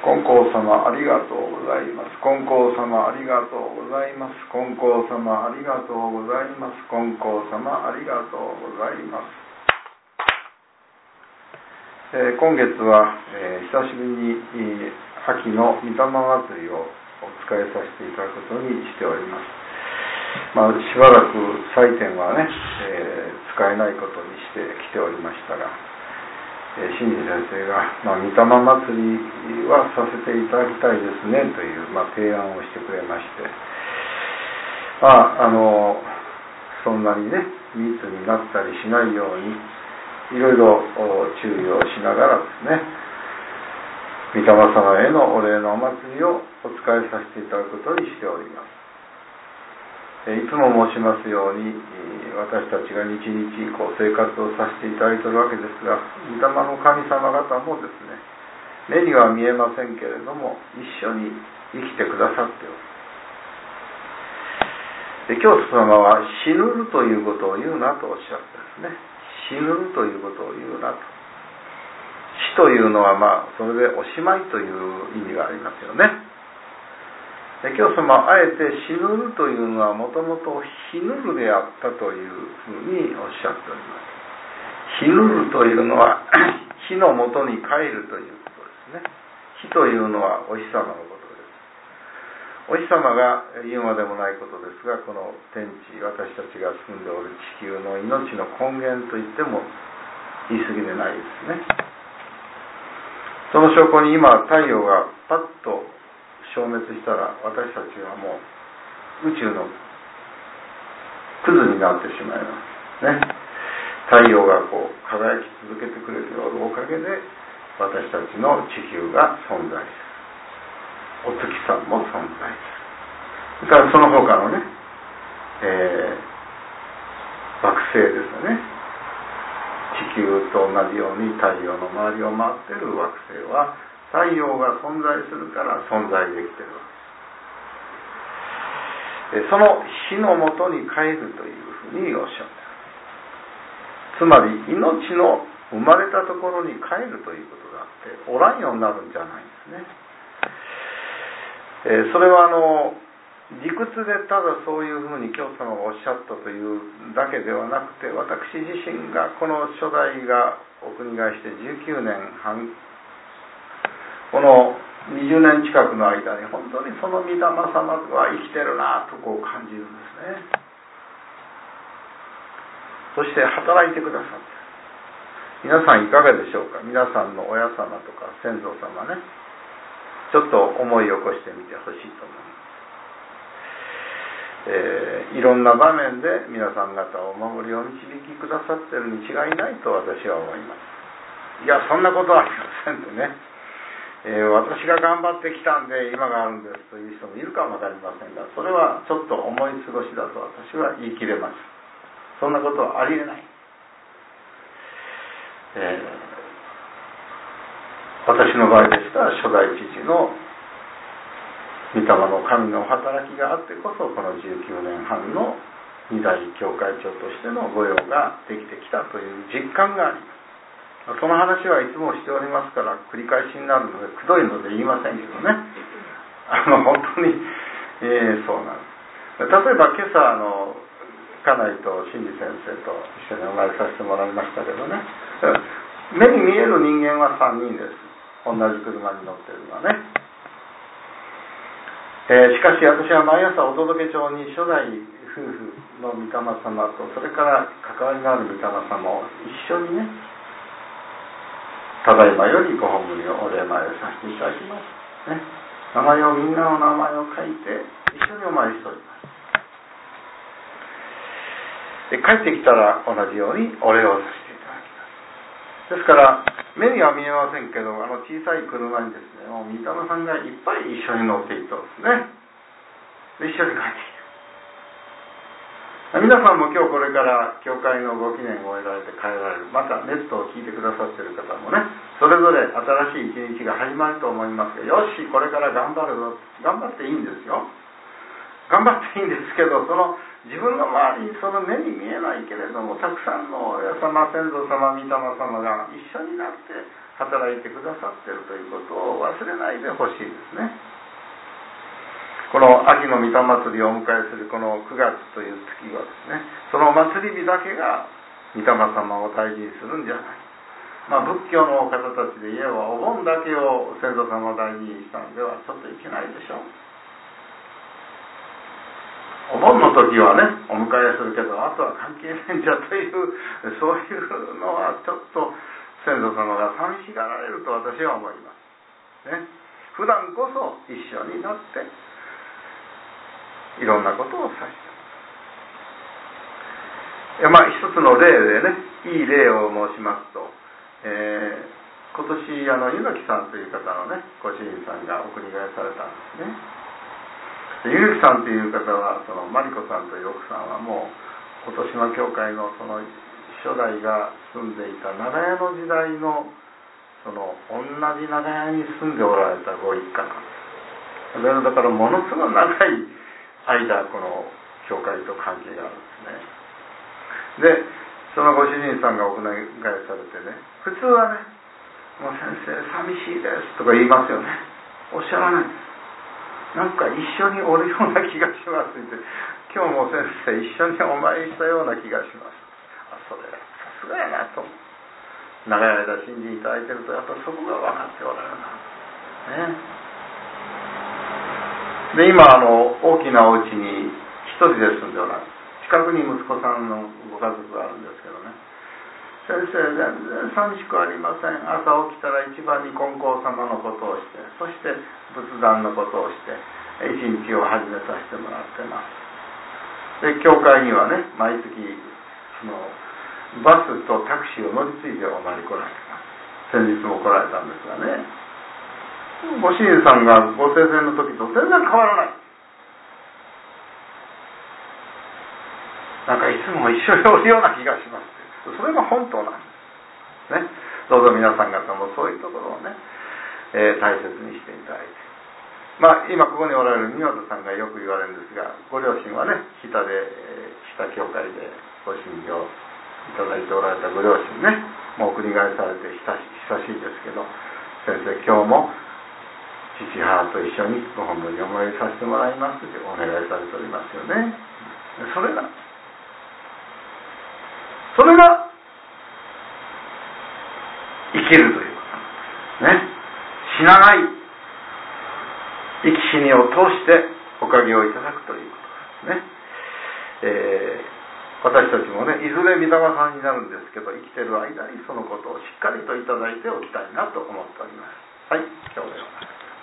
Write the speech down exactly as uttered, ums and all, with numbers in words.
金光様ありがとうございます。金光様ありがとうございます。金光様ありがとうございます。金光様ありがとうございます。えー、今月は、えー、久しぶりに、えー、秋の御霊祭りをお使いさせていただくことにしております。まあ、しばらく祭典はね、えー、使えないことにしてきておりましたが、えー、新次先生が、まあ、御霊祭りはさせていただきたいですねという、まあ、提案をしてくれまして、まあ、あのそんなにね密になったりしないようにいろいろ注意をしながらですね、御霊様へのお礼のお祭りをお使いさせていただくことにしております。いつも申しますように、私たちが日々こう生活をさせていただいているわけですが、御霊の神様方もですね、目には見えませんけれども一緒に生きてくださっておる。で、教祖様は死ぬるということを言うなとおっしゃったんですね。死ぬるということを言うなと。死というのはまあそれでおしまいという意味がありますよね。で、教祖様はあえて死ぬるというのはもともと死ぬるであったというふうにおっしゃっております。死ぬるというのは死のもとに帰るということですね。死というのはお日様のことです。お日様が言うまでもないことですが、この天地、私たちが住んでおる地球の命の根源といっても言い過ぎでないですね。その証拠に今太陽がパッと消滅したら、私たちはもう宇宙のクズになってしまいますね。太陽がこう輝き続けてくれるおかげで私たちの地球が存在する。お月さんも存在する。それからその他のね、えー、惑星ですよね。地球と同じように太陽の周りを回っている惑星は太陽が存在するから存在できているわけです。その死のもとに帰るというふうにおっしゃっている。つまり命の生まれたところに帰るということがあっておらんようになるんじゃないんですね。えー、それはあの理屈でただそういうふうに教祖様がおっしゃったというだけではなくて、私自身がこの初代がお国替えしてじゅうきゅうねんはん、このにじゅうねん近くの間に本当にその御霊様は生きてるなとこう感じるんですね。そして働いてくださって、皆さんいかがでしょうか。皆さんの親様とか先祖様ね、ちょっと思い起こしてみてほしいと思います。えー、いろんな場面で皆さん方をお守りを導きくださっているに違いないと私は思います。いや、そんなことはありませんでね、えー、私が頑張ってきたんで今があるんですという人もいるかもわかりませんが、それはちょっと思い過ごしだと私は言い切れます。そんなことはありえない。えー、私の場合でしたら初代父の御霊の神の働きがあってこそ、このじゅうきゅうねんはんの二代教会長としての御用ができてきたという実感があります。その話はいつもしておりますから繰り返しになるのでくどいので言いませんけどね、あの本当に、えー、そうなんです。例えば今朝あの家内と新次先生と一緒にお参りさせてもらいましたけどね、目に見える人間はさんにんです。同じ車に乗っているのはね。えー、しかし私は毎朝お届け帳に初代夫婦の御霊様とそれから関わりのある御霊様を一緒にね、ただいまよりご本文をお礼参りさせていただきます、ね、名前をみんなの名前を書いて一緒にお参りしております。で帰ってきたら同じようにお礼をさせていただきます。ですから目には見えませんけど、あの小さい車にですね、もう御霊さんがいっぱい一緒に乗っていったんですね。で一緒に帰ってきた。皆さんも今日これから教会のご記念を終えられて帰られる、またネットを聞いてくださっている方もね、それぞれ新しい一日が始まると思いますが、よしこれから頑張るぞ、頑張っていいんですよ。頑張っていいんですけど、その自分の周りにその目に見えないけれどもたくさんの親様、先祖様、御霊様が一緒になって働いてくださっているということを忘れないでほしいですね。この秋の御霊祭りをお迎えするこのくがつという月はですね、その祭り日だけが御霊様を大事にするんじゃない。まあ仏教の方たちで言えばお盆だけを先祖様を大事にしたのではちょっといけないでしょう。お盆の時はねお迎えするけどあとは関係ないんじゃというそういうのはちょっと先祖様が寂しがられると私は思いますね。普段こそ一緒になっていろんなことをさしてまあ一つの例でねいい例を申しますと、えー、今年あの柚木さんという方のねご主人さんがお国替えされたんですね。ゆるきさんという方はそのマリコさんという奥さんはもう琴島教会のその初代が住んでいた長屋の時代のその同じ長屋に住んでおられたご一家なんです。だからものすごい長い間この教会と関係があるんですね。でそのご主人さんがお国替えされてね普通はねもう先生寂しいですとか言いますよね。おっしゃらないんです。なんか一緒におるような気がしますって、今日も先生一緒にお参りしたような気がします。あ、それはさすがやなと。長い間信じいただいてるとやっぱそこが分かっておられるな。ね。で今あの大きなお家に一人で住んでおられる。近くに息子さんのご家族があるんですけどね。先生全然寂しくありません。朝起きたら一番に金光様のことをして、そして仏壇のことをして一日を始めさせてもらってます。で教会にはね毎月そのバスとタクシーを乗り継いでお参り来られてます。先日も来られたんですがね、ご主人さんがご生前の時と全然変わらない。なんかいつも一緒におるような気がします。それが本当なんですね。どうぞ皆さん方もそういうところをね、えー、大切にしていただいて、まあ今ここにおられる宮本さんがよく言われるんですが、ご両親はね北で、えー、北教会でご信教いただいておられたご両親ね、もうお国替えされて久し、久しいですけど、先生今日も父母と一緒にご本部にお参りさせてもらいますってお願いされておりますよね。それがそれが生きるということなんですね。死なない生き死にを通しておかげをいただくということですね。えー、私たちもねいずれ御霊さんになるんですけど、生きている間にそのことをしっかりといただいておきたいなと思っております。はい、今日のような